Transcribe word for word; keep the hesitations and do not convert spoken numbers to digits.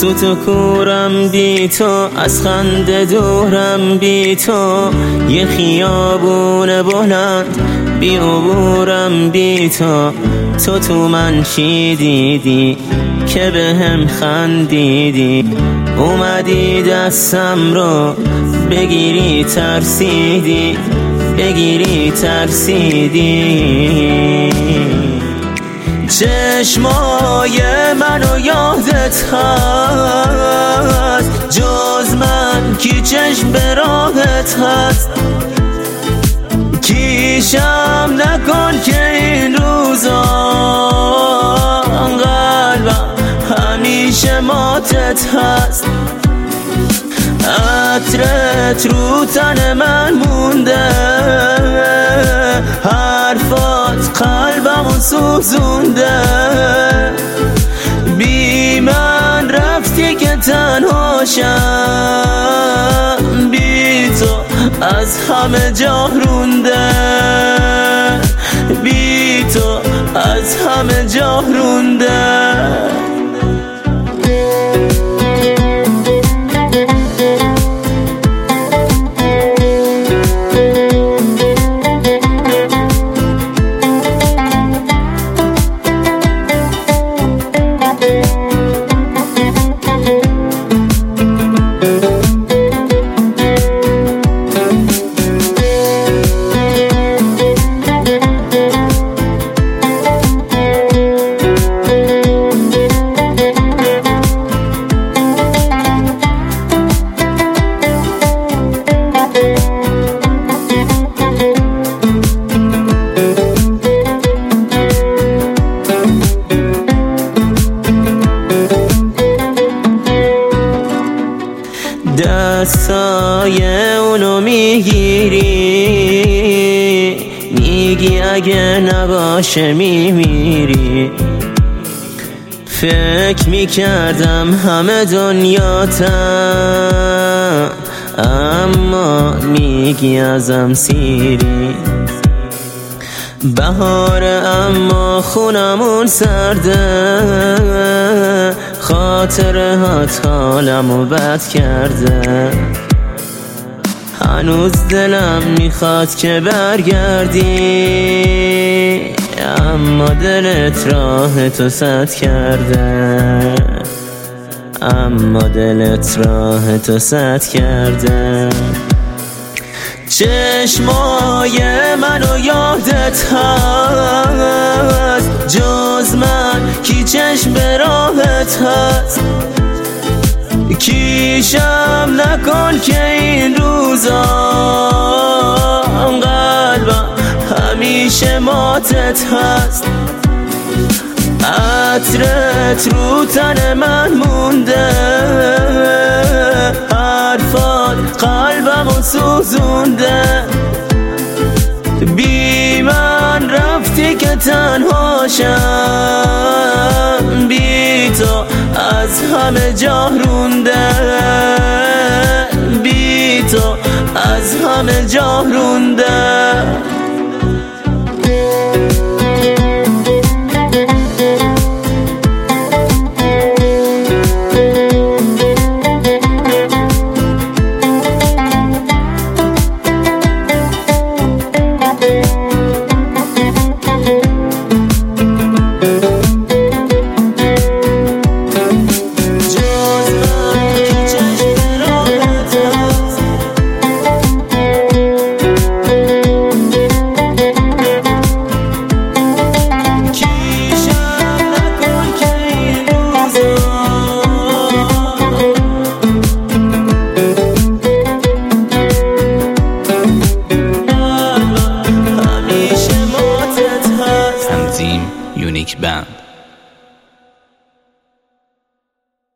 سوت و کورم بی تو، از خنده دورم بی تو، یه خیابون بلند بی عبورم بی تو. تو تو من چی دیدی که به هم خندیدی؟ اومدی دستم رو بگیری ترسیدی، بگیری ترسیدی. چشمای منو یادت هست، جز من کی چشم به راهت هست؟ کیشم نکن که این روزا قلبم همیشه ماتت هست. عطرت رو تن من مونده، حرفات قلبمو سوزونده. بی من رفتی که تنهاشم، بی تو از همه جا رونده، بی تو از همه جا رونده. دستای اونو میگیری، میگی اگه نباشه میمیری. فکر میکردم همه دنیاتم، اما میگی ازم سیری. بهاره اما خونمون سرده، خاطرهات حالمو بد کرده. هنوز دلم میخواد که برگردی، اما دلت راه تو سد کرده، اما دلت راه تو سد کرده. چشمای منو یادت هست، جز من کی چشم به راهت هست؟ کیشم نکن که این روزا قلبم همیشه ماتت هست. عطرت رو تن من مونده، حرفات قلبمو سوزونده. بی من رفتی که تنهاشم، بی تو از همه جا رونده، بی تو از همه جا رونده.